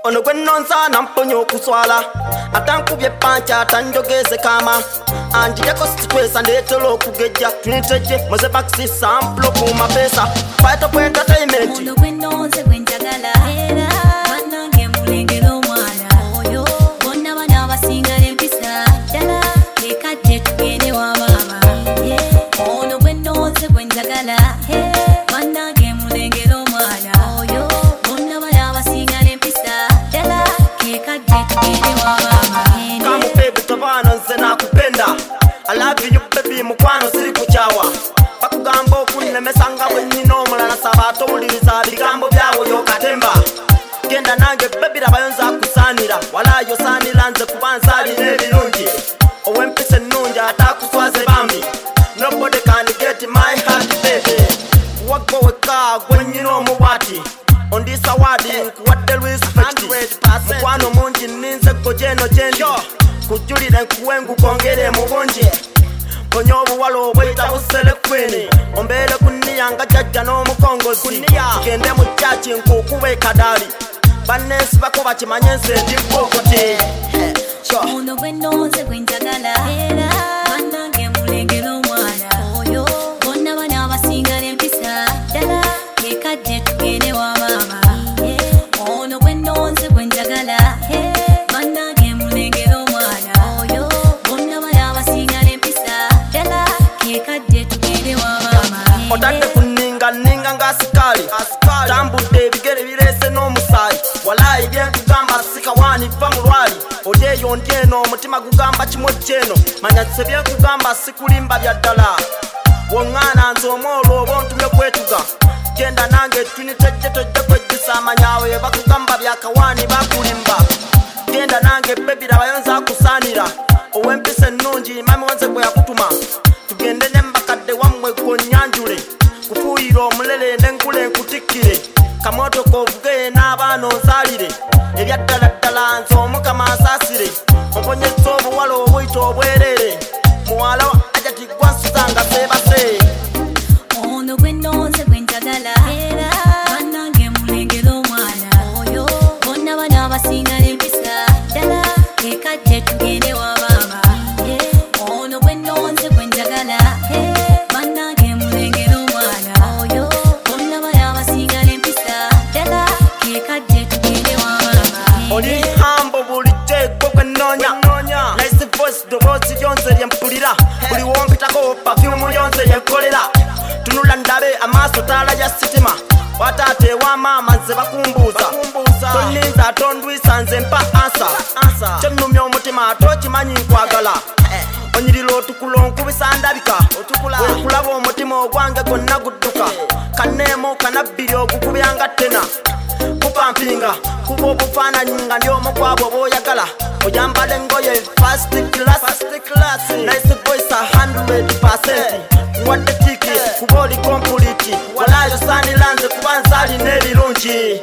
ono gwe nonza namponya okuswala atankubye pancha atanjogeze kama anjiyeko situesa ndetelo okugejja tuniteje moze baksi samplo ku mapesa fight up entertainment ono gwe nonze gwe njagala era banange mulengero mwana oyo bonna bana abasinga empisa ddala ekadde tugende wa mama ono gwe nonze gwe njagala banange mulengero mwana oyo bonna bana abasinga empisa ddala ekadde tugende wa mama kamu baby tabano nze nakupenda I love you baby mukwano siri kuchawa bakugamba okunemesanga bwenyina omulala sabato uliriza bigambo byawo yokatemba genda nange baby labayonza kusanira walayo sanira nze kubanzali n'ebirungi owempisa ennungi atakuswaze bambi nobody can get my heart baby wako weka gwenyina omubwati ondisa wadi nkuwadde respect mukwano mungi ninze gojeno jendi kujulira nkuwengu kongere mubonje konya obuwala obweta busele kwene ombeere kuniyanga jajja n'omukongozi gende mu chachi nkukuba ekadali bannensi bako bakimanye nze ndikwokote ono gwe nonze gwe njagala era banange mulengero omwana oyo bonna bana abasinga empisa ddala ekadde tugende wa mama ono gwe nonze gwe njagala banange mulengero omwana oyo bonna bana abasinga empisa ddala ekadde tugende wa mama otadde kuninga ng'asikali tambudde ebigere birese n'omusaayi walayi byenkugamba sikawani va mu lwali olyeyo ndyeno omutima gugamba kimwejjeeno manya se byenkugamba sikulimba bya ddala woŋŋaana nze omwolwo oba ontumye kwetuga genda nange tunitejje tojja kwejjusa amanyawe bakugamba byakawaani bakulimba genda nange bebi labayonza akusaanira ow'empisa ennungi mami wanze gwe yakutuma tugende ne mbakadde wammwe gonyanjule kufuuyira omulele n'enkula enkutikkire kamotoka ovuge n'abaana ozaalire ebya ddala nze omukama asaasire omponyezza obuwala obuyita obwereere muwala ajati gwa nsuzanga seebase ono gwe nonze gwe njagala era banange mulengero omwana oyo bonna bana abasinga empisa ddala ekadde tugende wa mama ono gwe nonze gwe njagala banange mulengero omwana oyo bonna bana abasinga empisa ddala ekadde tugende wa mama oli hambo bulijjo eggo gwe nnoonya nice voice ddoboozi lyonze lyempulira buli wompitako pafyumu lyonze lyenkolera tunula ndabe amaaso taala ya sitima wataate ewa maama nze bakumbuuza toninza tondwisa nze mpa ansa kyennumya omutima ate okimanyi nkwagala onyirira otukula onkubisa ndabika wekulaba omutima ogwange gonna gudduka kanneemu kanabbiri ogukubyanga ttena kupampinga kuba obufaananyi nga ndi omu kwabo b'oyagala oyambala engoye first class nice voice 100% wadde tiki kuba oli kompuliti walayo saaniranze kuba nzaali n'ebirungi